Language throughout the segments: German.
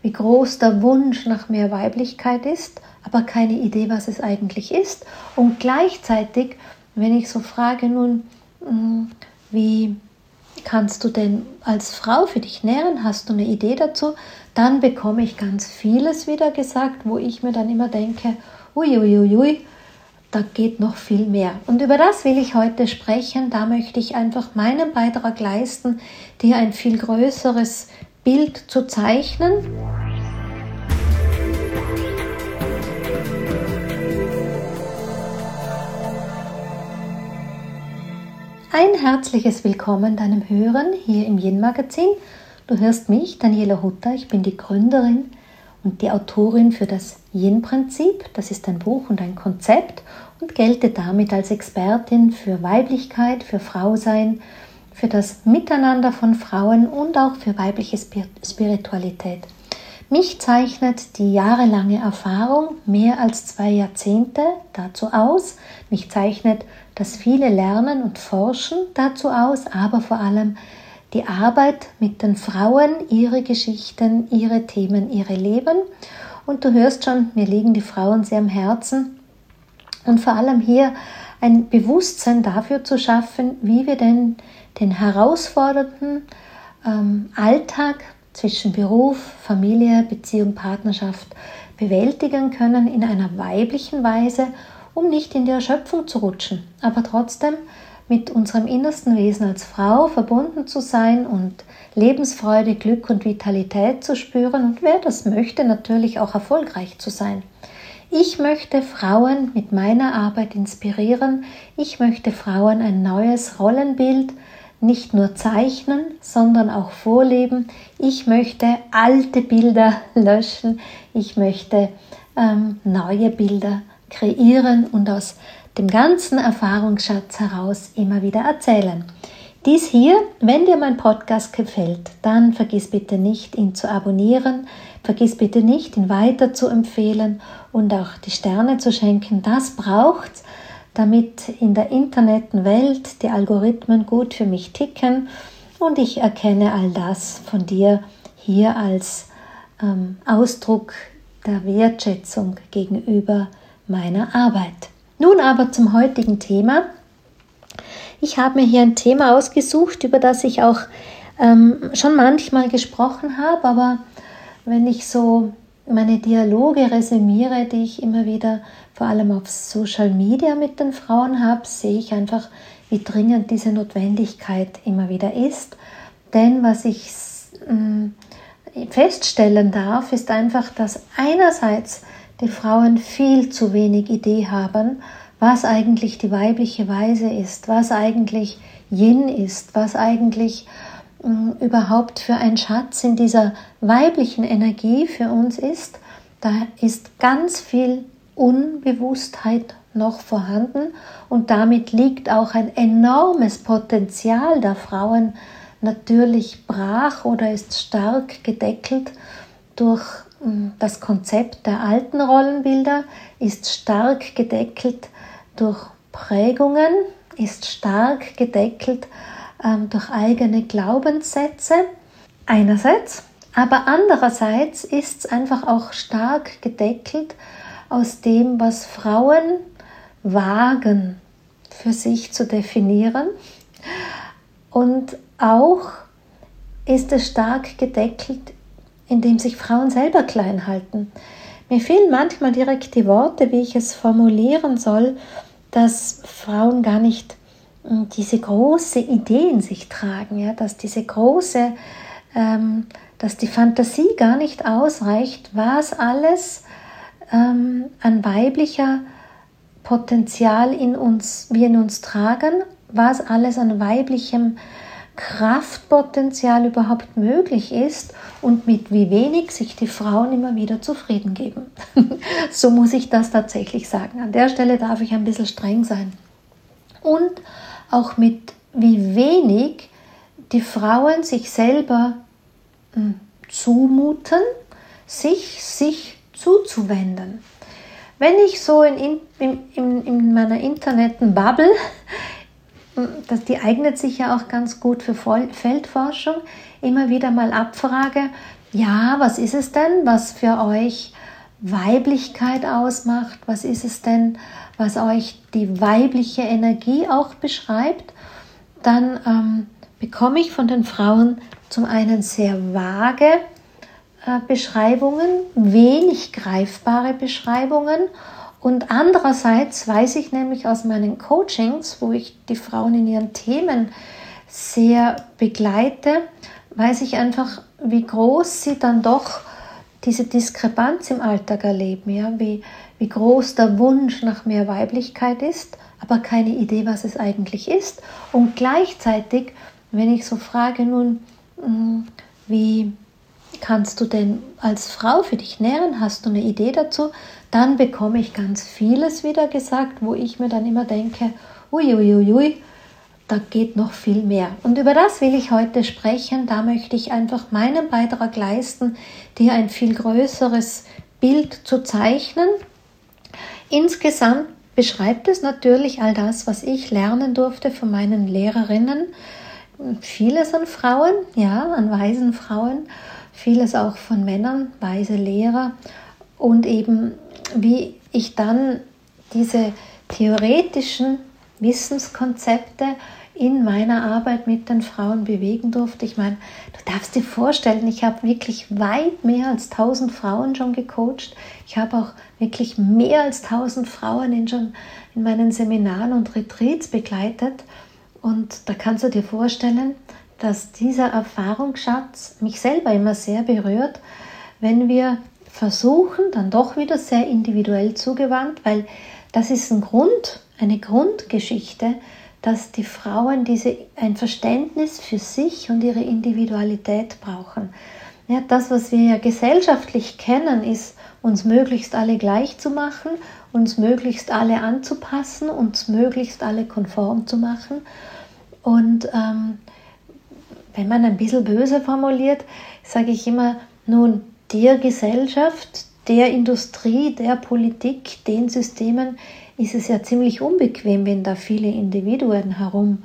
wie groß der Wunsch nach mehr Weiblichkeit ist, aber keine Idee, was es eigentlich ist. Und gleichzeitig, wenn ich so frage, nun, wie kannst du denn als Frau für dich nähren, hast du eine Idee dazu, dann bekomme ich ganz vieles wieder gesagt, wo ich mir dann immer denke, uiuiui, da geht noch viel mehr. Und über das will ich heute sprechen. Da möchte ich einfach meinen Beitrag leisten, dir ein viel größeres Bild zu zeichnen. Ein herzliches Willkommen deinem Hören hier im Yin-Magazin. Du hörst mich, Daniela Hutter, ich bin die Gründerin und die Autorin für das Yin-Prinzip. Das ist ein Buch und ein Konzept und gelte damit als Expertin für Weiblichkeit, für Frausein, für das Miteinander von Frauen und auch für weibliche Spiritualität. Mich zeichnet die jahrelange Erfahrung, mehr als 2 Jahrzehnte, dazu aus. Mich zeichnet das viele Lernen und Forschen dazu aus, aber vor allem die Arbeit mit den Frauen, ihre Geschichten, ihre Themen, ihre Leben. Und du hörst schon, mir liegen die Frauen sehr am Herzen. Und vor allem hier ein Bewusstsein dafür zu schaffen, wie wir denn den herausfordernden Alltag zwischen Beruf, Familie, Beziehung, Partnerschaft bewältigen können in einer weiblichen Weise, um nicht in die Erschöpfung zu rutschen, aber trotzdem mit unserem innersten Wesen als Frau verbunden zu sein und Lebensfreude, Glück und Vitalität zu spüren und wer das möchte, natürlich auch erfolgreich zu sein. Ich möchte Frauen mit meiner Arbeit inspirieren. Ich möchte Frauen ein neues Rollenbild nicht nur zeichnen, sondern auch vorleben. Ich möchte alte Bilder löschen. Ich möchte neue Bilder kreieren und aus dem ganzen Erfahrungsschatz heraus immer wieder erzählen. Dies hier, wenn dir mein Podcast gefällt, dann vergiss bitte nicht, ihn zu abonnieren, vergiss bitte nicht, ihn weiter zu empfehlen und auch die Sterne zu schenken. Das braucht's, damit in der Internetwelt die Algorithmen gut für mich ticken und ich erkenne all das von dir hier als Ausdruck der Wertschätzung gegenüber meiner Arbeit. Nun aber zum heutigen Thema. Ich habe mir hier ein Thema ausgesucht, über das ich auch schon manchmal gesprochen habe, aber wenn ich so meine Dialoge resümiere, die ich immer wieder vor allem auf Social Media mit den Frauen habe, sehe ich einfach, wie dringend diese Notwendigkeit immer wieder ist. Denn was ich feststellen darf, ist einfach, dass einerseits die Frauen viel zu wenig Idee haben, was eigentlich die weibliche Weise ist, was eigentlich Yin ist, was eigentlich überhaupt für ein Schatz in dieser weiblichen Energie für uns ist. Da ist ganz viel Unbewusstheit noch vorhanden und damit liegt auch ein enormes Potenzial der Frauen natürlich brach oder ist stark gedeckelt durch das Konzept der alten Rollenbilder, ist stark gedeckelt durch Prägungen, ist stark gedeckelt durch eigene Glaubenssätze einerseits, aber andererseits ist es einfach auch stark gedeckelt aus dem, was Frauen wagen für sich zu definieren, und auch ist es stark gedeckelt, indem sich Frauen selber klein halten. Mir fehlen manchmal direkt die Worte, wie ich es formulieren soll, dass Frauen gar nicht diese große Idee in sich tragen, ja, dass dass die Fantasie gar nicht ausreicht, was alles an weiblicher Potenzial wir in uns tragen, was alles an weiblichem Kraftpotenzial überhaupt möglich ist und mit wie wenig sich die Frauen immer wieder zufrieden geben. So muss ich das tatsächlich sagen. An der Stelle darf ich ein bisschen streng sein. Und auch mit wie wenig die Frauen sich selber zumuten, sich zuzuwenden. Wenn ich so in meiner Internet-Bubble, die eignet sich ja auch ganz gut für Feldforschung, immer wieder mal abfrage, ja, was ist es denn, was für euch Weiblichkeit ausmacht? Was ist es denn, was euch die weibliche Energie auch beschreibt? Dann bekomme ich von den Frauen zum einen sehr vage Beschreibungen, wenig greifbare Beschreibungen. Und andererseits weiß ich nämlich aus meinen Coachings, wo ich die Frauen in ihren Themen sehr begleite, weiß ich einfach, wie groß sie dann doch diese Diskrepanz im Alltag erleben, ja? Wie groß der Wunsch nach mehr Weiblichkeit ist, aber keine Idee, was es eigentlich ist. Und gleichzeitig, wenn ich so frage, nun, wie kannst du denn als Frau für dich nähren? Hast du eine Idee dazu? Dann bekomme ich ganz vieles wieder gesagt, wo ich mir dann immer denke, uiuiui, da geht noch viel mehr. Und über das will ich heute sprechen. Da möchte ich einfach meinen Beitrag leisten, dir ein viel größeres Bild zu zeichnen. Insgesamt beschreibt es natürlich all das, was ich lernen durfte von meinen Lehrerinnen. Vieles an Frauen, ja, an weisen Frauen, vieles auch von Männern, weise Lehrer und eben wie ich dann diese theoretischen Wissenskonzepte in meiner Arbeit mit den Frauen bewegen durfte. Ich meine, du darfst dir vorstellen, ich habe wirklich weit mehr als 1000 Frauen schon gecoacht. Ich habe auch wirklich mehr als 1000 Frauen schon in meinen Seminaren und Retreats begleitet. Und da kannst du dir vorstellen, dass dieser Erfahrungsschatz mich selber immer sehr berührt, wenn wir versuchen, dann doch wieder sehr individuell zugewandt, weil das ist eine Grundgeschichte, dass die Frauen ein Verständnis für sich und ihre Individualität brauchen. Ja, das, was wir ja gesellschaftlich kennen, ist, uns möglichst alle gleich zu machen, uns möglichst alle anzupassen, uns möglichst alle konform zu machen. Und wenn man ein bisschen böse formuliert, sage ich immer, nun, der Gesellschaft, der Industrie, der Politik, den Systemen ist es ja ziemlich unbequem, wenn da viele Individuen herum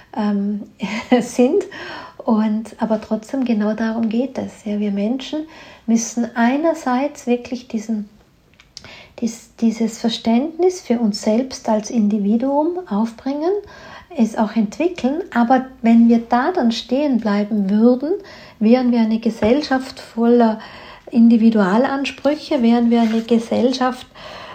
sind. Aber trotzdem genau darum geht es. Ja, wir Menschen müssen einerseits wirklich dieses Verständnis für uns selbst als Individuum aufbringen, es auch entwickeln, aber wenn wir da dann stehen bleiben würden, wären wir eine Gesellschaft voller Individualansprüche, wären wir eine Gesellschaft,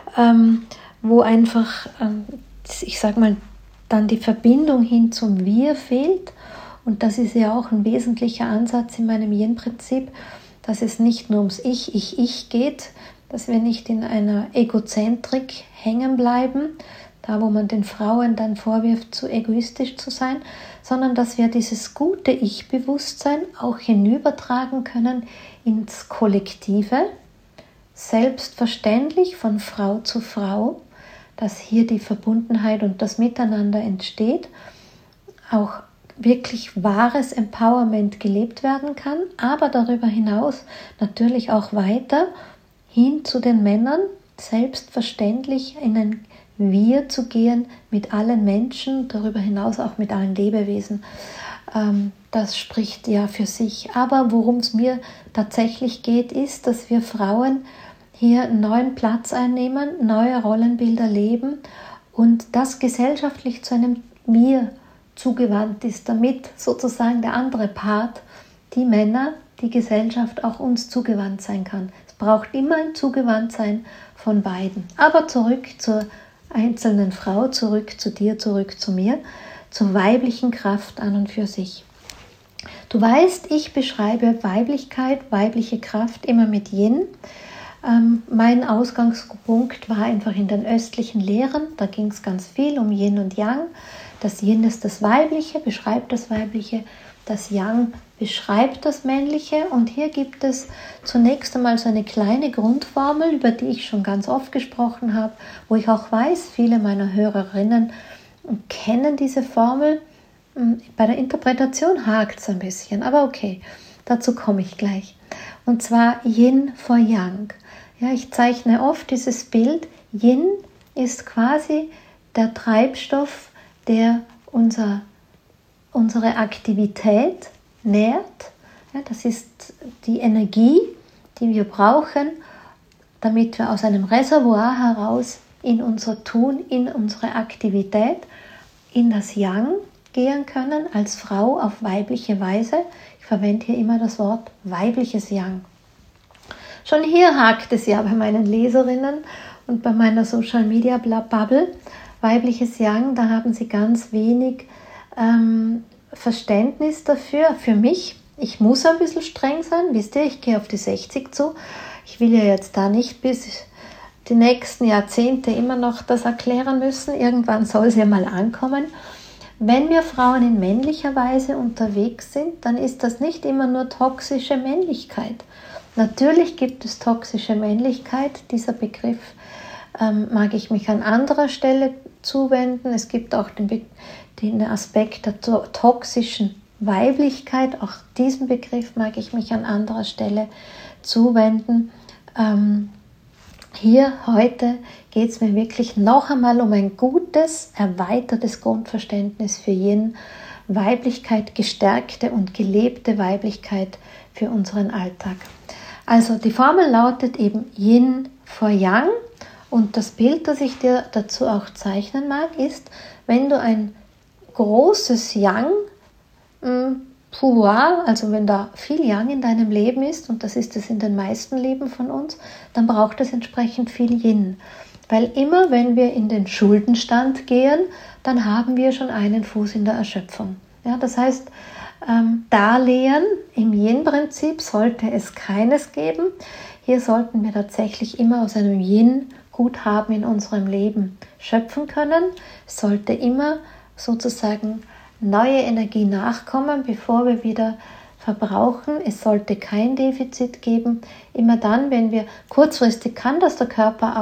wo einfach, ich sag mal, dann die Verbindung hin zum Wir fehlt. Und das ist ja auch ein wesentlicher Ansatz in meinem Yin-Prinzip, dass es nicht nur ums Ich geht, dass wir nicht in einer Egozentrik hängen bleiben, da wo man den Frauen dann vorwirft, zu egoistisch zu sein, sondern dass wir dieses gute Ich-Bewusstsein auch hinübertragen können ins Kollektive, selbstverständlich von Frau zu Frau, dass hier die Verbundenheit und das Miteinander entsteht, auch wirklich wahres Empowerment gelebt werden kann, aber darüber hinaus natürlich auch weiter hin zu den Männern, selbstverständlich in ein Wir zu gehen mit allen Menschen, darüber hinaus auch mit allen Lebewesen. Das spricht ja für sich. Aber worum es mir tatsächlich geht, ist, dass wir Frauen hier einen neuen Platz einnehmen, neue Rollenbilder leben und das gesellschaftlich zu einem Wir zugewandt ist, damit sozusagen der andere Part, die Männer, die Gesellschaft auch uns zugewandt sein kann. Es braucht immer ein Zugewandtsein von beiden. Aber zurück zur einzelnen Frau, zurück zu dir, zurück zu mir, zur weiblichen Kraft an und für sich. Du weißt, ich beschreibe Weiblichkeit, weibliche Kraft immer mit Yin. Mein Ausgangspunkt war einfach in den östlichen Lehren, da ging es ganz viel um Yin und Yang. Das Yin ist das Weibliche, beschreibt das Weibliche, das Yang beschreibt das Männliche und hier gibt es zunächst einmal so eine kleine Grundformel, über die ich schon ganz oft gesprochen habe, wo ich auch weiß, viele meiner Hörerinnen kennen diese Formel. Bei der Interpretation hakt es ein bisschen, aber okay, dazu komme ich gleich. Und zwar Yin vor Yang. Ja, ich zeichne oft dieses Bild. Yin ist quasi der Treibstoff, der unsere Aktivität nährt. Ja, das ist die Energie, die wir brauchen, damit wir aus einem Reservoir heraus in unser Tun, in unsere Aktivität, in das Yang gehen können, als Frau auf weibliche Weise. Ich verwende hier immer das Wort weibliches Yang. Schon hier hakt es ja bei meinen Leserinnen und bei meiner Social Media Bubble. Weibliches Yang, da haben sie ganz wenig Verständnis dafür. Für mich, ich muss ein bisschen streng sein, wisst ihr, ich gehe auf die 60 zu. Ich will ja jetzt da nicht bis die nächsten Jahrzehnte immer noch das erklären müssen. Irgendwann soll es ja mal ankommen. Wenn wir Frauen in männlicher Weise unterwegs sind, dann ist das nicht immer nur toxische Männlichkeit. Natürlich gibt es toxische Männlichkeit. Dieser Begriff mag ich mich an anderer Stelle zuwenden. Es gibt auch den Aspekt der toxischen Weiblichkeit. Auch diesen Begriff mag ich mich an anderer Stelle zuwenden. Hier heute geht es mir wirklich noch einmal um ein gutes, erweitertes Grundverständnis für Yin, Weiblichkeit, gestärkte und gelebte Weiblichkeit für unseren Alltag. Also die Formel lautet eben Yin vor Yang und das Bild, das ich dir dazu auch zeichnen mag, ist, wenn du ein großes Yang Pouvoir, also wenn da viel Yang in deinem Leben ist, und das ist es in den meisten Leben von uns, dann braucht es entsprechend viel Yin. Weil immer, wenn wir in den Schuldenstand gehen, dann haben wir schon einen Fuß in der Erschöpfung. Ja, das heißt, Darlehen im Yin-Prinzip sollte es keines geben. Hier sollten wir tatsächlich immer aus einem Yin-Guthaben in unserem Leben schöpfen können. Es sollte immer sozusagen neue Energie nachkommen, bevor wir wieder verbrauchen. Es sollte kein Defizit geben. Immer dann, wenn wir kurzfristig kann das der Körper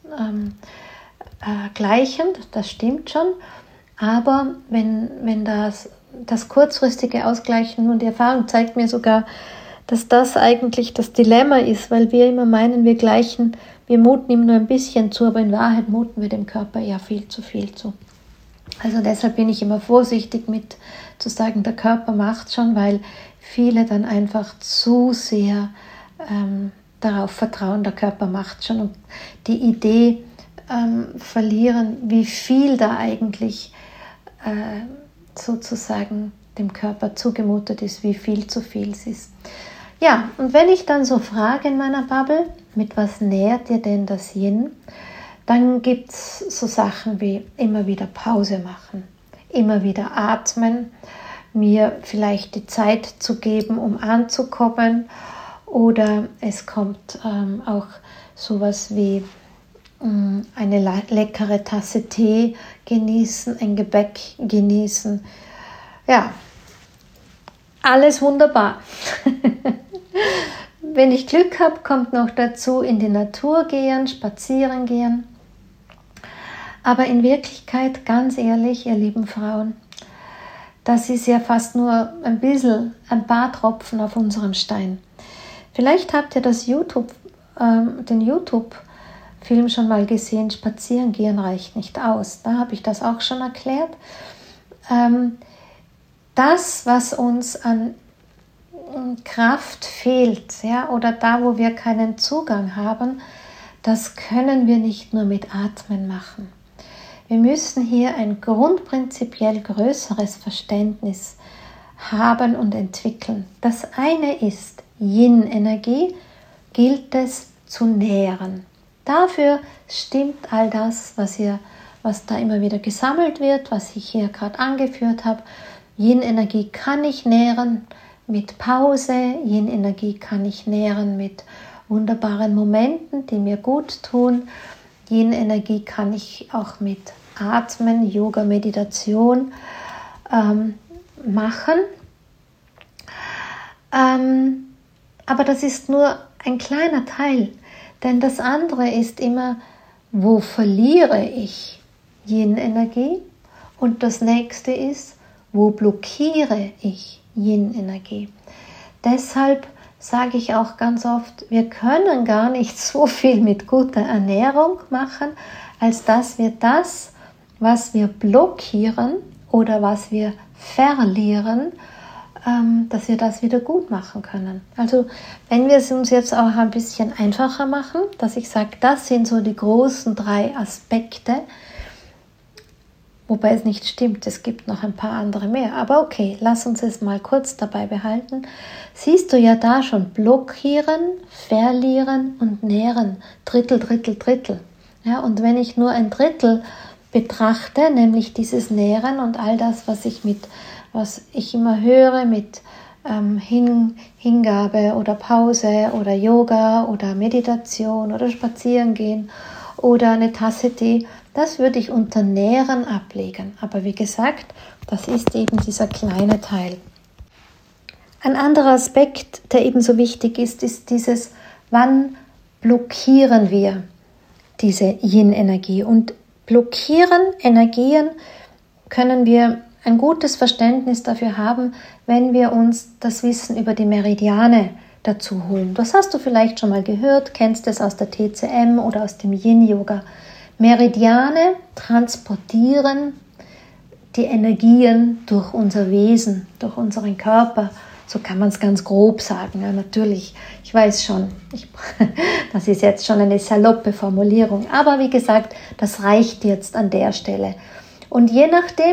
ausgleichen, das stimmt schon, aber wenn das kurzfristige Ausgleichen, und die Erfahrung zeigt mir sogar, dass das eigentlich das Dilemma ist, weil wir immer meinen, wir muten ihm nur ein bisschen zu, aber in Wahrheit muten wir dem Körper eher viel zu viel zu. Also deshalb bin ich immer vorsichtig mit zu sagen, der Körper macht schon, weil viele dann einfach zu sehr darauf vertrauen, der Körper macht schon und die Idee verlieren, wie viel da eigentlich sozusagen dem Körper zugemutet ist, wie viel zu viel es ist. Ja, und wenn ich dann so frage in meiner Bubble, mit was nährt dir denn das Yin? Dann gibt es so Sachen wie immer wieder Pause machen, immer wieder atmen, mir vielleicht die Zeit zu geben, um anzukommen. Oder es kommt auch sowas wie eine leckere Tasse Tee genießen, ein Gebäck genießen. Ja, alles wunderbar. Wenn ich Glück habe, kommt noch dazu in die Natur gehen, spazieren gehen. Aber in Wirklichkeit, ganz ehrlich, ihr lieben Frauen, das ist ja fast nur ein paar Tropfen auf unserem Stein. Vielleicht habt ihr den YouTube-Film schon mal gesehen, Spazieren gehen reicht nicht aus. Da habe ich das auch schon erklärt. Das, was uns an Kraft fehlt, ja, oder da, wo wir keinen Zugang haben, das können wir nicht nur mit Atmen machen. Wir müssen hier ein grundprinzipiell größeres Verständnis haben und entwickeln. Das eine ist Yin-Energie, gilt es zu nähren. Dafür stimmt all das, was da immer wieder gesammelt wird, was ich hier gerade angeführt habe. Yin-Energie kann ich nähren mit Pause, Yin-Energie kann ich nähren mit wunderbaren Momenten, die mir gut tun. Yin-Energie kann ich auch mit Atmen, Yoga, Meditation machen. Aber das ist nur ein kleiner Teil, denn das andere ist immer, wo verliere ich Yin-Energie? Und das nächste ist, wo blockiere ich Yin-Energie? Deshalb sage ich auch ganz oft, wir können gar nicht so viel mit guter Ernährung machen, als dass wir das, was wir blockieren oder was wir verlieren, dass wir das wieder gut machen können. Also wenn wir es uns jetzt auch ein bisschen einfacher machen, dass ich sage, das sind so die großen 3 Aspekte, wobei es nicht stimmt, es gibt noch ein paar andere mehr. Aber okay, lass uns es mal kurz dabei behalten. Siehst du ja da schon blockieren, verlieren und nähren. Drittel, Drittel, Drittel. Ja, und wenn ich nur ein Drittel betrachte, nämlich dieses Nähren und all das, was ich immer höre mit Hingabe oder Pause oder Yoga oder Meditation oder Spazierengehen oder eine Tasse Tee, das würde ich unter Nähren ablegen. Aber wie gesagt, das ist eben dieser kleine Teil. Ein anderer Aspekt, der ebenso wichtig ist, ist dieses, wann blockieren wir diese Yin-Energie. Und blockieren Energien können wir ein gutes Verständnis dafür haben, wenn wir uns das Wissen über die Meridiane dazu holen. Das hast du vielleicht schon mal gehört, kennst es aus der TCM oder aus dem Yin-Yoga. Meridiane transportieren die Energien durch unser Wesen, durch unseren Körper. So kann man es ganz grob sagen. Ja, natürlich, ich weiß schon, das ist jetzt schon eine saloppe Formulierung. Aber wie gesagt, das reicht jetzt an der Stelle. Und je nachdem,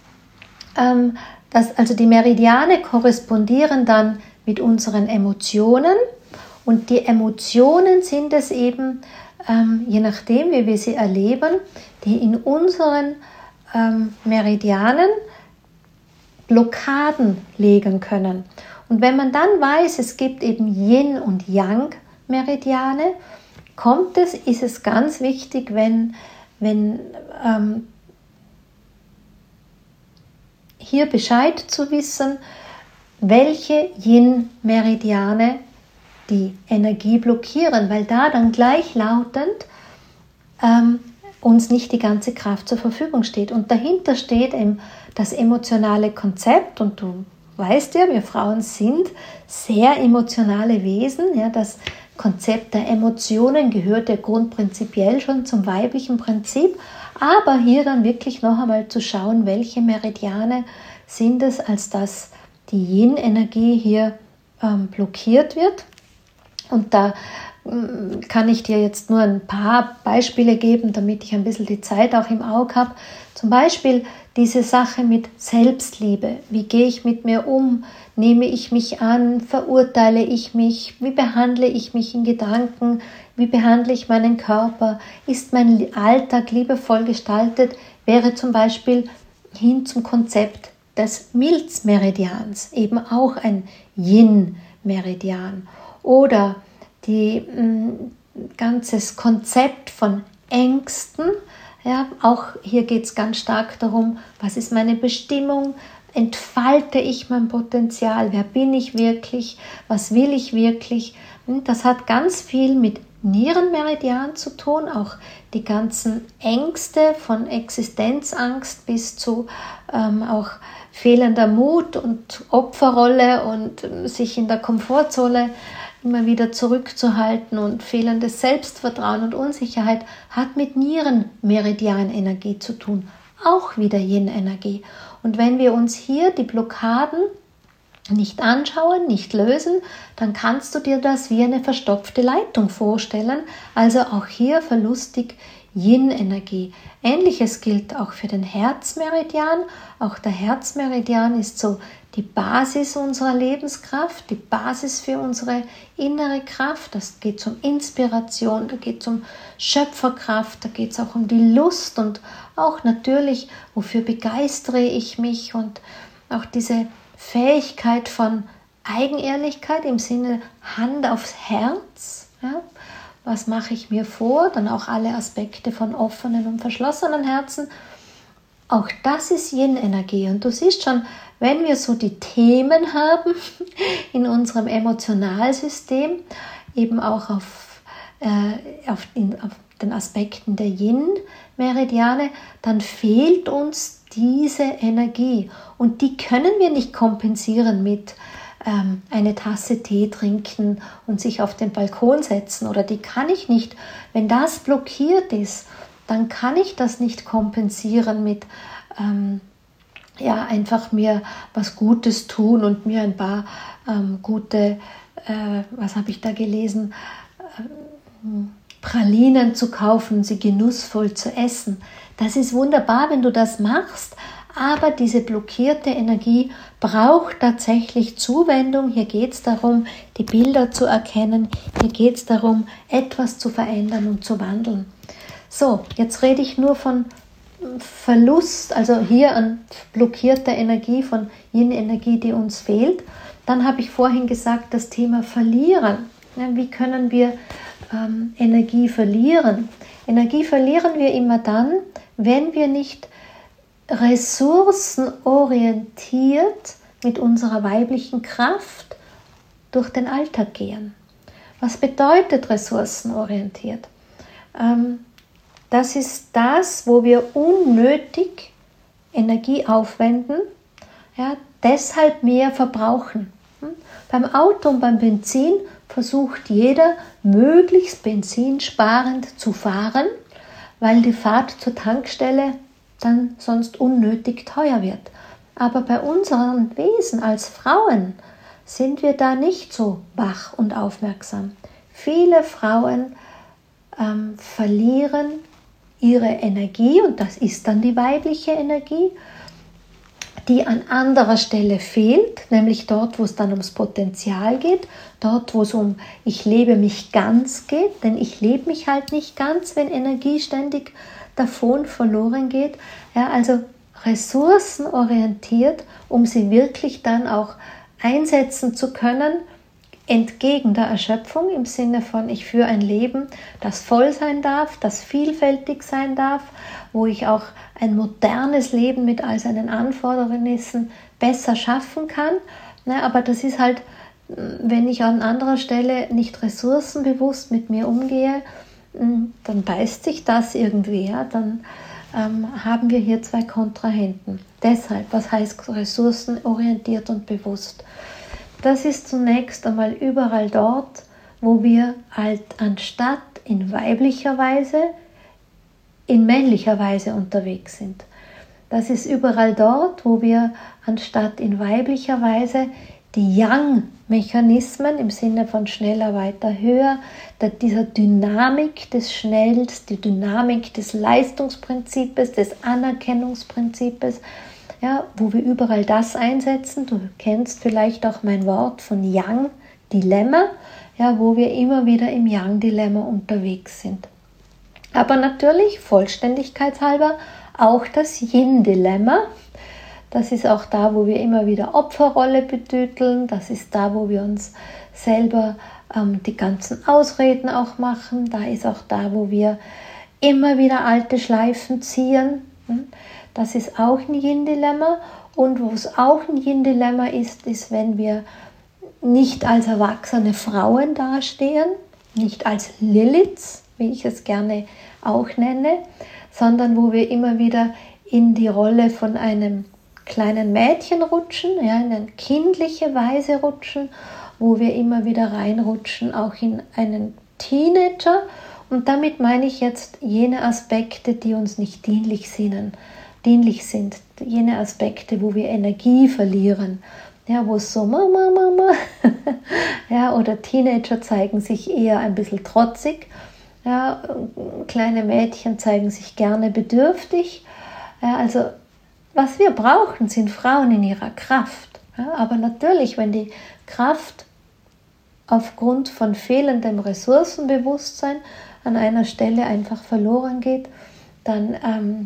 also die Meridiane korrespondieren dann mit unseren Emotionen. Und die Emotionen sind es eben, je nachdem, wie wir sie erleben, die in unseren Meridianen Blockaden legen können. Und wenn man dann weiß, es gibt eben Yin- und Yang-Meridiane, ist es ganz wichtig, wenn hier Bescheid zu wissen, welche Yin-Meridiane die Energie blockieren, weil da dann gleichlautend uns nicht die ganze Kraft zur Verfügung steht. Und dahinter steht eben das emotionale Konzept, und du weißt ja, wir Frauen sind sehr emotionale Wesen. Ja, das Konzept der Emotionen gehört ja grundprinzipiell schon zum weiblichen Prinzip, aber hier dann wirklich noch einmal zu schauen, welche Meridiane sind es, als dass die Yin-Energie hier blockiert wird. Und da kann ich dir jetzt nur ein paar Beispiele geben, damit ich ein bisschen die Zeit auch im Auge habe. Zum Beispiel diese Sache mit Selbstliebe. Wie gehe ich mit mir um? Nehme ich mich an? Verurteile ich mich? Wie behandle ich mich in Gedanken? Wie behandle ich meinen Körper? Ist mein Alltag liebevoll gestaltet? Wäre zum Beispiel hin zum Konzept des Milzmeridians, eben auch ein Yin-Meridian. Oder ganzes Konzept von Ängsten. Ja, auch hier geht es ganz stark darum, was ist meine Bestimmung? Entfalte ich mein Potenzial? Wer bin ich wirklich? Was will ich wirklich? Das hat ganz viel mit Nierenmeridian zu tun, auch die ganzen Ängste von Existenzangst bis zu auch fehlender Mut und Opferrolle und sich in der Komfortzone immer wieder zurückzuhalten und fehlendes Selbstvertrauen und Unsicherheit hat mit Nierenmeridianenergie zu tun, auch wieder Yin-Energie. Und wenn wir uns hier die Blockaden nicht anschauen, nicht lösen, dann kannst du dir das wie eine verstopfte Leitung vorstellen, also auch hier verlustig Yin-Energie. Ähnliches gilt auch für den Herzmeridian. Auch der Herzmeridian ist so die Basis unserer Lebenskraft, die Basis für unsere innere Kraft. Das geht um Inspiration, da geht es um Schöpferkraft, da geht es auch um die Lust und auch natürlich, wofür begeistere ich mich, und auch diese Fähigkeit von Eigenehrlichkeit im Sinne Hand aufs Herz. Ja? Was mache ich mir vor? Dann auch alle Aspekte von offenen und verschlossenen Herzen. Auch das ist Yin-Energie. Und du siehst schon, wenn wir so die Themen haben in unserem Emotionalsystem, eben auch auf den Aspekten der Yin-Meridiane, dann fehlt uns diese Energie. Und die können wir nicht kompensieren mit eine Tasse Tee trinken und sich auf den Balkon setzen. Oder die kann ich nicht, wenn das blockiert ist, dann kann ich das nicht kompensieren mit einfach mir was Gutes tun und mir ein paar gute, was habe ich da gelesen, Pralinen zu kaufen, sie genussvoll zu essen. Das ist wunderbar, wenn du das machst, aber diese blockierte Energie braucht tatsächlich Zuwendung. Hier geht es darum, die Bilder zu erkennen. Hier geht es darum, etwas zu verändern und zu wandeln. So, jetzt rede ich nur von Verlust, also hier an blockierter Energie, von Yin-Energie, die uns fehlt. Dann habe ich vorhin gesagt, das Thema Verlieren. Ja, wie können wir Energie verlieren? Energie verlieren wir immer dann, wenn wir nicht ressourcenorientiert mit unserer weiblichen Kraft durch den Alltag gehen. Was bedeutet ressourcenorientiert? Das ist das, wo wir unnötig Energie aufwenden, deshalb mehr verbrauchen. Beim Auto und beim Benzin versucht jeder, möglichst benzinsparend zu fahren, weil die Fahrt zur Tankstelle dann sonst unnötig teuer wird. Aber bei unseren Wesen als Frauen sind wir da nicht so wach und aufmerksam. Viele Frauen verlieren ihre Energie, und das ist dann die weibliche Energie, die an anderer Stelle fehlt, nämlich dort, wo es dann ums Potenzial geht, dort, wo es um ich lebe mich ganz geht, denn ich lebe mich halt nicht ganz, wenn Energie ständig davon verloren geht. Ja, also ressourcenorientiert, um sie wirklich dann auch einsetzen zu können, entgegen der Erschöpfung, im Sinne von, ich führe ein Leben, das voll sein darf, das vielfältig sein darf, wo ich auch ein modernes Leben mit all seinen Anfordernissen besser schaffen kann. Aber das ist halt, wenn ich an anderer Stelle nicht ressourcenbewusst mit mir umgehe, dann beißt sich das irgendwie. Ja? Dann haben wir hier zwei Kontrahenten. Deshalb, was heißt ressourcenorientiert und bewusst? Das ist zunächst einmal überall dort, wo wir halt anstatt in weiblicher Weise, in männlicher Weise unterwegs sind. Das ist überall dort, wo wir anstatt in weiblicher Weise die Yang-Mechanismen im Sinne von schneller, weiter, höher, dieser Dynamik des Schnells, die Dynamik des Leistungsprinzips, des Anerkennungsprinzips, ja, wo wir überall das einsetzen. Du kennst vielleicht auch mein Wort von Yang-Dilemma, ja, wo wir immer wieder im Yang-Dilemma unterwegs sind. Aber natürlich, vollständigkeitshalber, auch das Yin-Dilemma. Das ist auch da, wo wir immer wieder Opferrolle betiteln. Das ist da, wo wir uns selber die ganzen Ausreden auch machen. Da ist auch da, wo wir immer wieder alte Schleifen ziehen. Das ist auch ein Yin-Dilemma. Und wo es auch ein Yin-Dilemma ist, ist, wenn wir nicht als erwachsene Frauen dastehen, nicht als Liliths, wie ich es gerne auch nenne, sondern wo wir immer wieder in die Rolle von einem kleinen Mädchen rutschen, ja, in eine kindliche Weise rutschen, wo wir immer wieder reinrutschen, auch in einen Teenager. Und damit meine ich jetzt jene Aspekte, die uns nicht dienlich sind, jene Aspekte, wo wir Energie verlieren, ja, wo es so Mama, ja, oder Teenager zeigen sich eher ein bisschen trotzig, ja, kleine Mädchen zeigen sich gerne bedürftig, ja, also was wir brauchen, sind Frauen in ihrer Kraft, ja, aber natürlich, wenn die Kraft aufgrund von fehlendem Ressourcenbewusstsein an einer Stelle einfach verloren geht, dann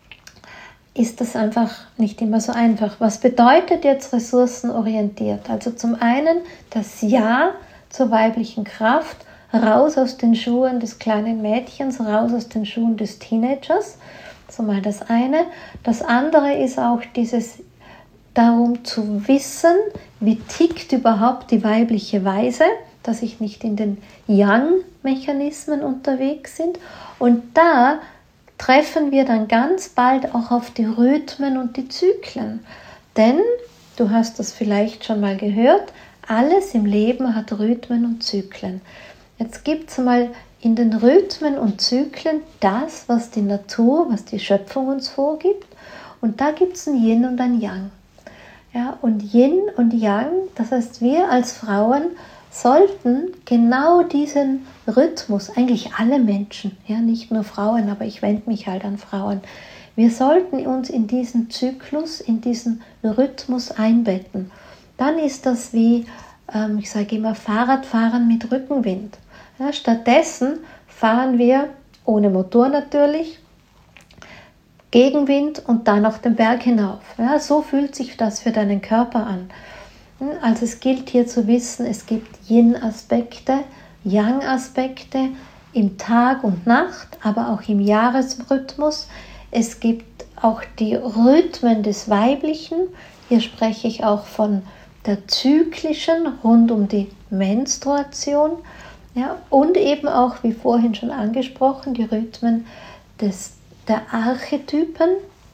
ist das einfach nicht immer so einfach. Was bedeutet jetzt ressourcenorientiert? Also zum einen das Ja zur weiblichen Kraft, raus aus den Schuhen des kleinen Mädchens, raus aus den Schuhen des Teenagers. So mal das eine. Das andere ist auch dieses darum zu wissen, wie tickt überhaupt die weibliche Weise, dass ich nicht in den Yang-Mechanismen unterwegs bin. Und da treffen wir dann ganz bald auch auf die Rhythmen und die Zyklen. Denn, du hast das vielleicht schon mal gehört, alles im Leben hat Rhythmen und Zyklen. Jetzt gibt es mal in den Rhythmen und Zyklen das, was die Natur, was die Schöpfung uns vorgibt. Und da gibt es ein Yin und ein Yang. Ja, und Yin und Yang, das heißt, wir als Frauen sollten genau diesen Rhythmus, eigentlich alle Menschen, ja, nicht nur Frauen, aber ich wende mich halt an Frauen, wir sollten uns in diesen Zyklus, in diesen Rhythmus einbetten. Dann ist das wie, ich sage immer, Fahrradfahren mit Rückenwind. Ja, stattdessen fahren wir, ohne Motor natürlich, Gegenwind und dann noch den Berg hinauf. Ja, so fühlt sich das für deinen Körper an. Also es gilt hier zu wissen, es gibt Yin-Aspekte, Yang-Aspekte im Tag und Nacht, aber auch im Jahresrhythmus. Es gibt auch die Rhythmen des Weiblichen. Hier spreche ich auch von der zyklischen, rund um die Menstruation. Ja, und eben auch, wie vorhin schon angesprochen, die Rhythmen der Archetypen,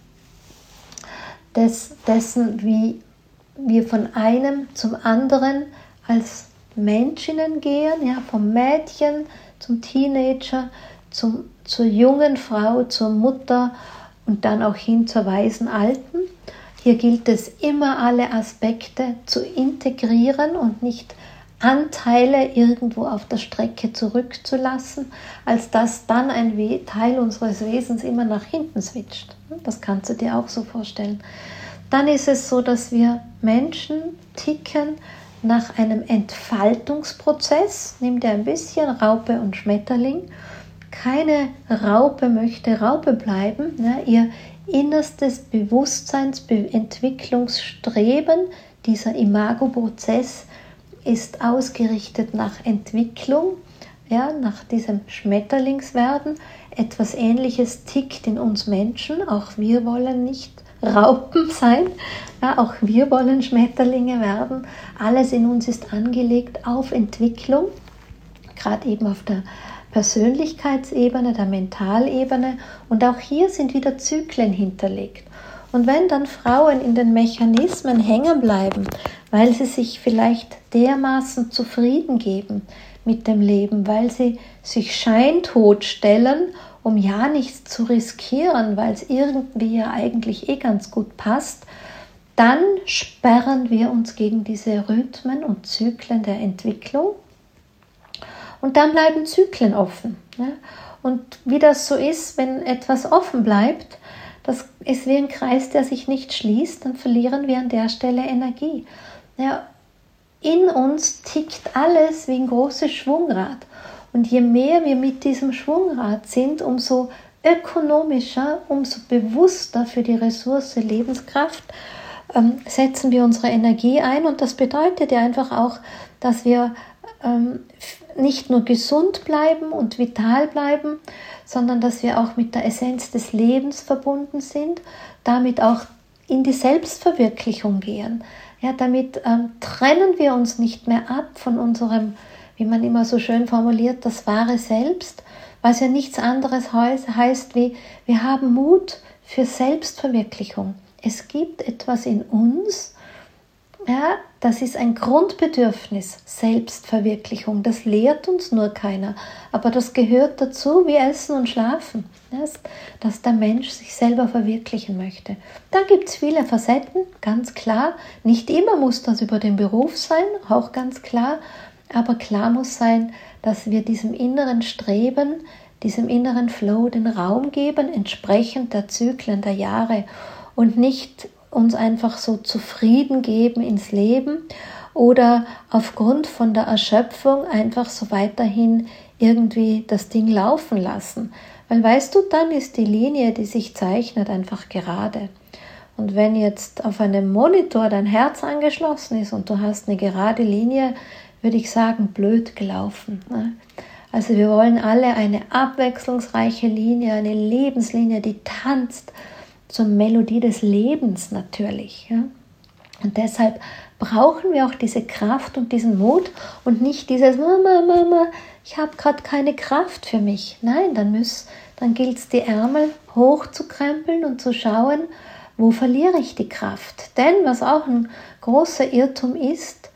dessen, wie wir von einem zum anderen als Menschinnen gehen, ja, vom Mädchen zum Teenager, zur jungen Frau, zur Mutter und dann auch hin zur weisen Alten. Hier gilt es immer, alle Aspekte zu integrieren und nicht Anteile irgendwo auf der Strecke zurückzulassen, als dass dann ein Teil unseres Wesens immer nach hinten switcht. Das kannst du dir auch so vorstellen. Dann ist es so, dass wir Menschen ticken nach einem Entfaltungsprozess. Nimm dir ein bisschen Raupe und Schmetterling. Keine Raupe möchte Raupe bleiben. Ihr innerstes Bewusstseinsentwicklungsstreben, dieser Imago-Prozess, ist ausgerichtet nach Entwicklung, ja, nach diesem Schmetterlingswerden. Etwas Ähnliches tickt in uns Menschen. Auch wir wollen nicht Raupen sein, ja, auch wir wollen Schmetterlinge werden. Alles in uns ist angelegt auf Entwicklung, gerade eben auf der Persönlichkeitsebene, der Mentalebene. Und auch hier sind wieder Zyklen hinterlegt. Und wenn dann Frauen in den Mechanismen hängen bleiben, weil sie sich vielleicht dermaßen zufrieden geben mit dem Leben, weil sie sich scheintot stellen, um ja nichts zu riskieren, weil es irgendwie ja eigentlich ganz gut passt, dann sperren wir uns gegen diese Rhythmen und Zyklen der Entwicklung und dann bleiben Zyklen offen. Ja? Und wie das so ist, wenn etwas offen bleibt, das ist wie ein Kreis, der sich nicht schließt, dann verlieren wir an der Stelle Energie. Ja, in uns tickt alles wie ein großes Schwungrad. Und je mehr wir mit diesem Schwungrad sind, umso ökonomischer, umso bewusster für die Ressource Lebenskraft setzen wir unsere Energie ein. Und das bedeutet ja einfach auch, dass wir nicht nur gesund bleiben und vital bleiben, sondern dass wir auch mit der Essenz des Lebens verbunden sind, damit auch in die Selbstverwirklichung gehen. Ja, damit trennen wir uns nicht mehr ab von unserem, wie man immer so schön formuliert, das wahre Selbst, was ja nichts anderes heißt wie, wir haben Mut für Selbstverwirklichung. Es gibt etwas in uns, ja, das ist ein Grundbedürfnis, Selbstverwirklichung. Das lehrt uns nur keiner, aber das gehört dazu wie Essen und Schlafen, dass der Mensch sich selber verwirklichen möchte. Da gibt es viele Facetten, ganz klar. Nicht immer muss das über den Beruf sein, auch ganz klar, aber klar muss sein, dass wir diesem inneren Streben, diesem inneren Flow den Raum geben, entsprechend der Zyklen der Jahre und nicht uns einfach so zufrieden geben ins Leben oder aufgrund von der Erschöpfung einfach so weiterhin irgendwie das Ding laufen lassen. Weil weißt du, dann ist die Linie, die sich zeichnet, einfach gerade. Und wenn jetzt auf einem Monitor dein Herz angeschlossen ist und du hast eine gerade Linie, würde ich sagen, blöd gelaufen. Also wir wollen alle eine abwechslungsreiche Linie, eine Lebenslinie, die tanzt, zur Melodie des Lebens natürlich. Ja? Und deshalb brauchen wir auch diese Kraft und diesen Mut und nicht dieses Mama, ich habe gerade keine Kraft für mich. Nein, dann gilt es, die Ärmel hochzukrempeln und zu schauen, wo verliere ich die Kraft. Denn was auch ein großer Irrtum ist,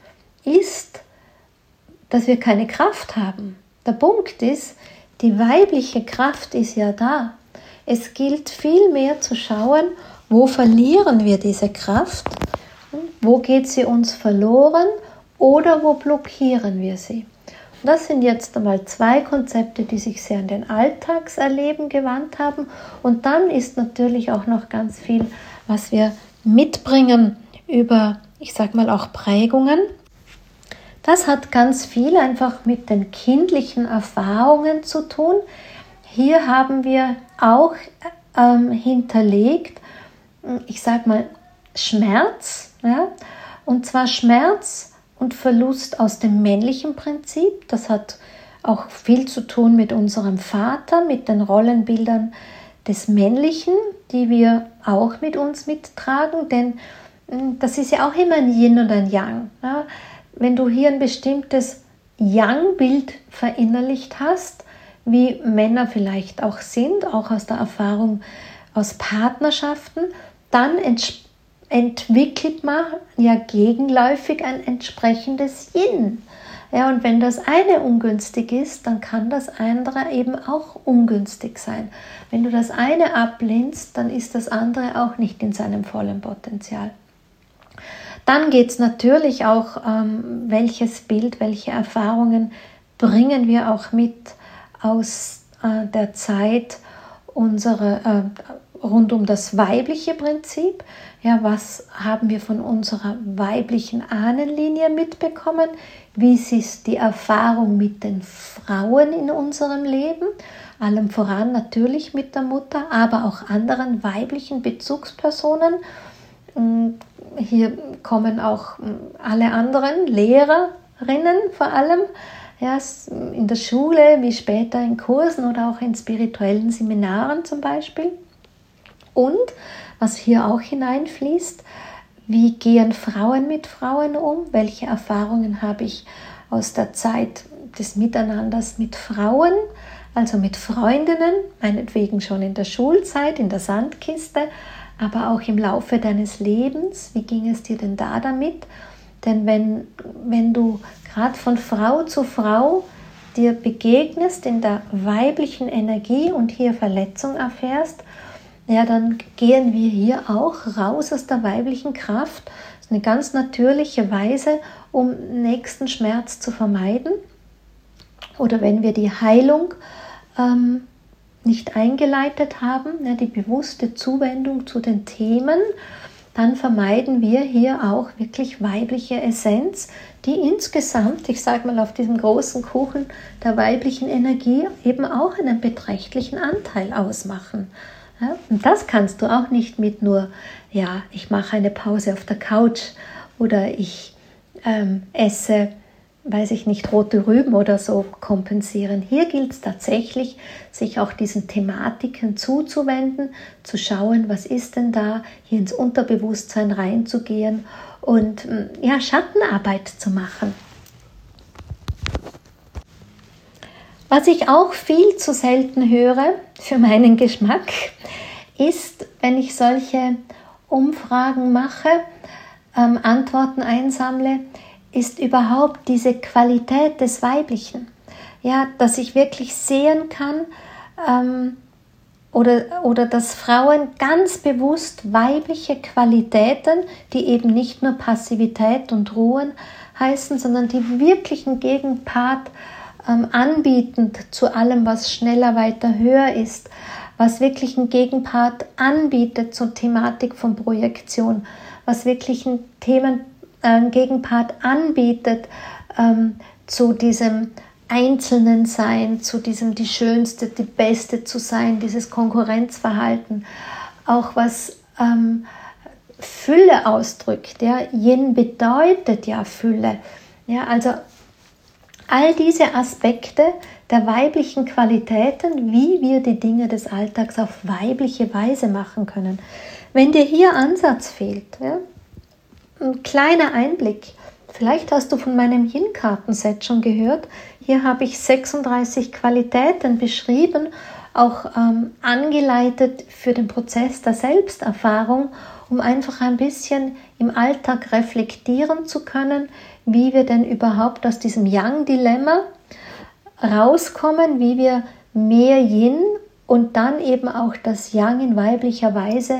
dass wir keine Kraft haben. Der Punkt ist, die weibliche Kraft ist ja da. Es gilt viel mehr zu schauen, wo verlieren wir diese Kraft, wo geht sie uns verloren oder wo blockieren wir sie. Und das sind jetzt einmal 2 Konzepte, die sich sehr an den Alltagserleben gewandt haben. Und dann ist natürlich auch noch ganz viel, was wir mitbringen über, ich sage mal, auch Prägungen. Das hat ganz viel einfach mit den kindlichen Erfahrungen zu tun. Hier haben wir auch hinterlegt, ich sage mal, Schmerz, ja? Und zwar Schmerz und Verlust aus dem männlichen Prinzip. Das hat auch viel zu tun mit unserem Vater, mit den Rollenbildern des Männlichen, die wir auch mit uns mittragen, denn das ist ja auch immer ein Yin und ein Yang. Ja? Wenn du hier ein bestimmtes Yang-Bild verinnerlicht hast, wie Männer vielleicht auch sind, auch aus der Erfahrung aus Partnerschaften, dann entwickelt man ja gegenläufig ein entsprechendes Yin. Ja, und wenn das eine ungünstig ist, dann kann das andere eben auch ungünstig sein. Wenn du das eine ablehnst, dann ist das andere auch nicht in seinem vollen Potenzial. Dann geht es natürlich auch, welches Bild, welche Erfahrungen bringen wir auch mit aus der Zeit rund um das weibliche Prinzip. Ja, was haben wir von unserer weiblichen Ahnenlinie mitbekommen? Wie ist die Erfahrung mit den Frauen in unserem Leben? Allem voran natürlich mit der Mutter, aber auch anderen weiblichen Bezugspersonen. Hier kommen auch alle anderen Lehrerinnen vor allem, ja, in der Schule, wie später in Kursen oder auch in spirituellen Seminaren zum Beispiel. Und was hier auch hineinfließt, wie gehen Frauen mit Frauen um? Welche Erfahrungen habe ich aus der Zeit des Miteinanders mit Frauen, also mit Freundinnen, meinetwegen schon in der Schulzeit, in der Sandkiste, aber auch im Laufe deines Lebens. Wie ging es dir denn da damit? Denn wenn du gerade von Frau zu Frau dir begegnest in der weiblichen Energie und hier Verletzung erfährst, ja, dann gehen wir hier auch raus aus der weiblichen Kraft. Das ist eine ganz natürliche Weise, um nächsten Schmerz zu vermeiden. Oder wenn wir die Heilung nicht eingeleitet haben, ja, die bewusste Zuwendung zu den Themen, dann vermeiden wir hier auch wirklich weibliche Essenz, die insgesamt, ich sage mal, auf diesem großen Kuchen der weiblichen Energie eben auch einen beträchtlichen Anteil ausmachen. Ja, und das kannst du auch nicht mit nur, ja, ich mache eine Pause auf der Couch oder ich esse, weiß ich nicht, rote Rüben oder so kompensieren. Hier gilt es tatsächlich, sich auch diesen Thematiken zuzuwenden, zu schauen, was ist denn da, hier ins Unterbewusstsein reinzugehen und ja, Schattenarbeit zu machen. Was ich auch viel zu selten höre, für meinen Geschmack, ist, wenn ich solche Umfragen mache, Antworten einsammle, ist überhaupt diese Qualität des Weiblichen. Ja, dass ich wirklich sehen kann oder dass Frauen ganz bewusst weibliche Qualitäten, die eben nicht nur Passivität und Ruhen heißen, sondern die wirklichen Gegenpart anbietend zu allem, was schneller, weiter, höher ist, was wirklich einen Gegenpart anbietet zur Thematik von Projektion, was wirklich einen Gegenpart anbietet zu diesem einzelnen Sein, zu diesem die Schönste, die Beste zu sein, dieses Konkurrenzverhalten, auch was Fülle ausdrückt. Ja? Yin bedeutet ja Fülle. Ja, also all diese Aspekte der weiblichen Qualitäten, wie wir die Dinge des Alltags auf weibliche Weise machen können. Wenn dir hier Ansatz fehlt, ja, ein kleiner Einblick, vielleicht hast du von meinem Yin-Kartenset schon gehört, hier habe ich 36 Qualitäten beschrieben, auch angeleitet für den Prozess der Selbsterfahrung, um einfach ein bisschen im Alltag reflektieren zu können, wie wir denn überhaupt aus diesem Yang-Dilemma rauskommen, wie wir mehr Yin und dann eben auch das Yang in weiblicher Weise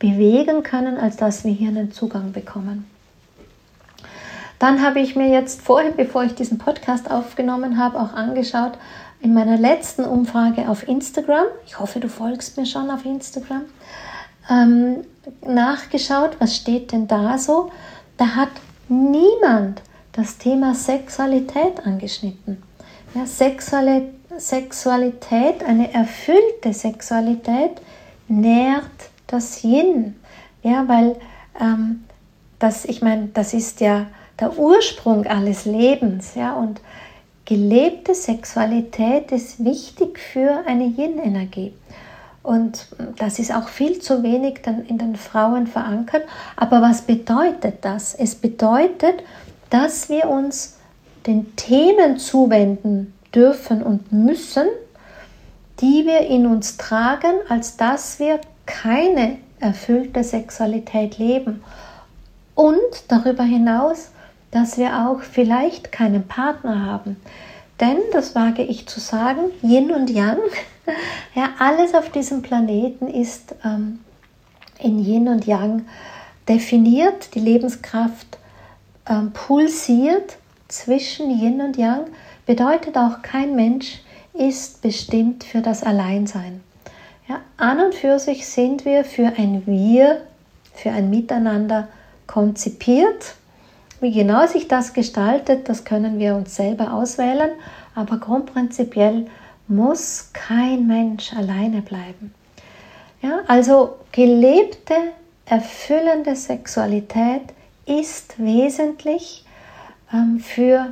bewegen können, als dass wir hier einen Zugang bekommen. Dann habe ich mir jetzt vorhin, bevor ich diesen Podcast aufgenommen habe, auch angeschaut, in meiner letzten Umfrage auf Instagram, ich hoffe, du folgst mir schon auf Instagram, nachgeschaut, was steht denn da so. Da hat niemand das Thema Sexualität angeschnitten. Ja, Sexualität, eine erfüllte Sexualität nährt das Yin. Ja, weil das ist ja der Ursprung alles Lebens. Ja, und gelebte Sexualität ist wichtig für eine Yin-Energie. Und das ist auch viel zu wenig dann in den Frauen verankert. Aber was bedeutet das? Es bedeutet, dass wir uns den Themen zuwenden dürfen und müssen, die wir in uns tragen, als dass wir keine erfüllte Sexualität leben. Und darüber hinaus, dass wir auch vielleicht keinen Partner haben. Denn, das wage ich zu sagen, Yin und Yang, ja, alles auf diesem Planeten ist in Yin und Yang definiert. Die Lebenskraft pulsiert zwischen Yin und Yang. Bedeutet auch, kein Mensch ist bestimmt für das Alleinsein. Ja, an und für sich sind wir für ein Wir, für ein Miteinander konzipiert. Wie genau sich das gestaltet, das können wir uns selber auswählen, aber grundprinzipiell muss kein Mensch alleine bleiben. Ja, also gelebte, erfüllende Sexualität ist wesentlich für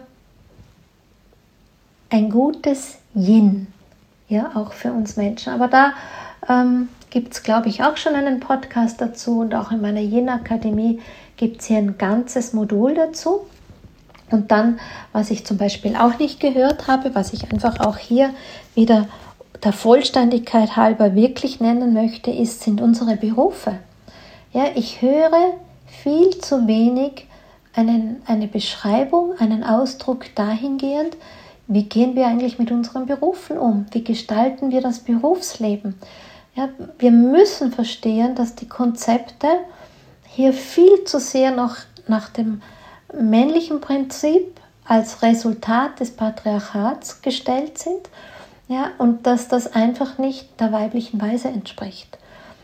ein gutes Yin, ja, auch für uns Menschen. Aber da gibt es, glaube ich, auch schon einen Podcast dazu und auch in meiner Yin-Akademie gibt es hier ein ganzes Modul dazu. Und dann, was ich zum Beispiel auch nicht gehört habe, was ich einfach auch hier wieder der Vollständigkeit halber wirklich nennen möchte, sind unsere Berufe. Ja, ich höre viel zu wenig eine Beschreibung, einen Ausdruck dahingehend, wie gehen wir eigentlich mit unseren Berufen um? Wie gestalten wir das Berufsleben? Ja, wir müssen verstehen, dass die Konzepte hier viel zu sehr noch nach dem männlichen Prinzip als Resultat des Patriarchats gestellt sind, ja, und dass das einfach nicht der weiblichen Weise entspricht.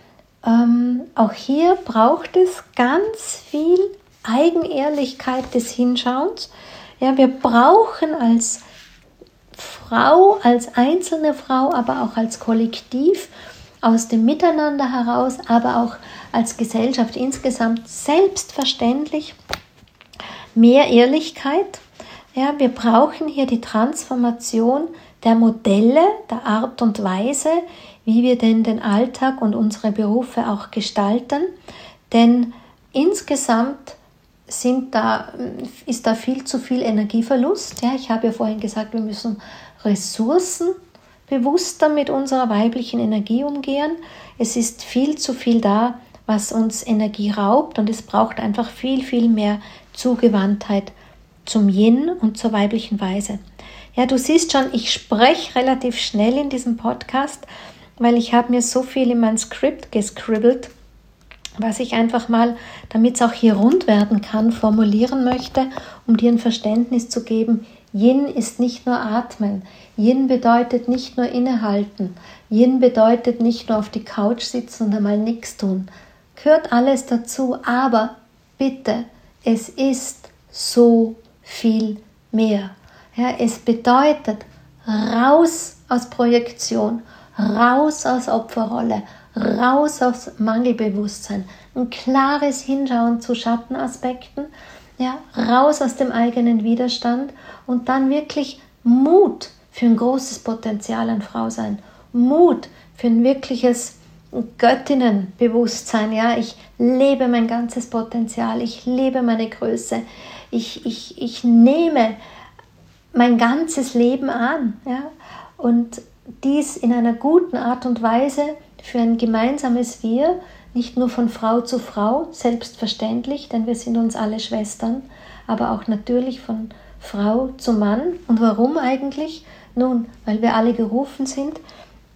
Auch hier braucht es ganz viel Eigenehrlichkeit des Hinschauens. Ja, wir brauchen als Frau, als einzelne Frau, aber auch als Kollektiv aus dem Miteinander heraus, aber auch als Gesellschaft insgesamt selbstverständlich mehr Ehrlichkeit. Ja, wir brauchen hier die Transformation der Modelle, der Art und Weise, wie wir denn den Alltag und unsere Berufe auch gestalten. Denn insgesamt ist da viel zu viel Energieverlust. Ja, ich habe ja vorhin gesagt, wir müssen ressourcenbewusster mit unserer weiblichen Energie umgehen. Es ist viel zu viel da, was uns Energie raubt, und es braucht einfach viel, viel mehr Zugewandtheit zum Yin und zur weiblichen Weise. Ja, du siehst schon, ich spreche relativ schnell in diesem Podcast, weil ich habe mir so viel in mein Skript gescribbelt, was ich einfach mal, damit es auch hier rund werden kann, formulieren möchte, um dir ein Verständnis zu geben. Yin ist nicht nur Atmen. Yin bedeutet nicht nur innehalten. Yin bedeutet nicht nur auf die Couch sitzen und einmal nichts tun. Gehört alles dazu, aber bitte, es ist so viel mehr. Ja, es bedeutet raus aus Projektion, raus aus Opferrolle, raus aus Mangelbewusstsein, ein klares Hinschauen zu Schattenaspekten, ja, raus aus dem eigenen Widerstand und dann wirklich Mut für ein großes Potenzial an Frau sein, Mut für ein wirkliches Göttinnenbewusstsein. Ja, ich lebe mein ganzes Potenzial, ich lebe meine Größe, ich nehme mein ganzes Leben an, ja, und dies in einer guten Art und Weise für ein gemeinsames Wir, nicht nur von Frau zu Frau, selbstverständlich, denn wir sind uns alle Schwestern, aber auch natürlich von Frau zu Mann. Und warum eigentlich? Nun, weil wir alle gerufen sind,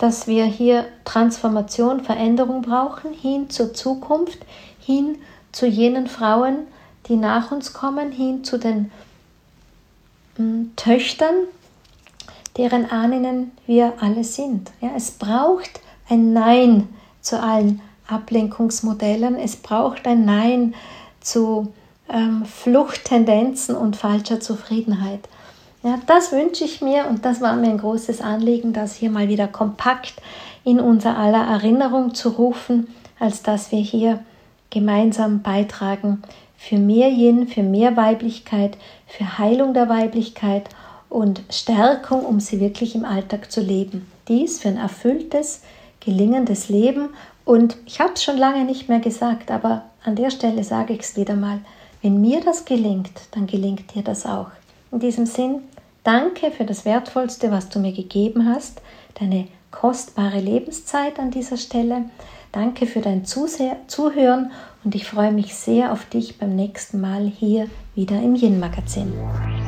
dass wir hier Transformation, Veränderung brauchen, hin zur Zukunft, hin zu jenen Frauen, die nach uns kommen, hin zu den Töchtern, deren Ahnen wir alle sind. Ja, es braucht ein Nein zu allen Ablenkungsmodellen, es braucht ein Nein zu Fluchttendenzen und falscher Zufriedenheit. Ja, das wünsche ich mir und das war mir ein großes Anliegen, das hier mal wieder kompakt in unser aller Erinnerung zu rufen, als dass wir hier gemeinsam beitragen für mehr Yin, für mehr Weiblichkeit, für Heilung der Weiblichkeit und Stärkung, um sie wirklich im Alltag zu leben. Dies für ein erfülltes, gelingendes Leben. Und ich habe es schon lange nicht mehr gesagt, aber an der Stelle sage ich es wieder mal. Wenn mir das gelingt, dann gelingt dir das auch. In diesem Sinn, danke für das Wertvollste, was du mir gegeben hast, deine kostbare Lebenszeit an dieser Stelle. Danke für dein Zuhören und ich freue mich sehr auf dich beim nächsten Mal hier wieder im Yin-Magazin.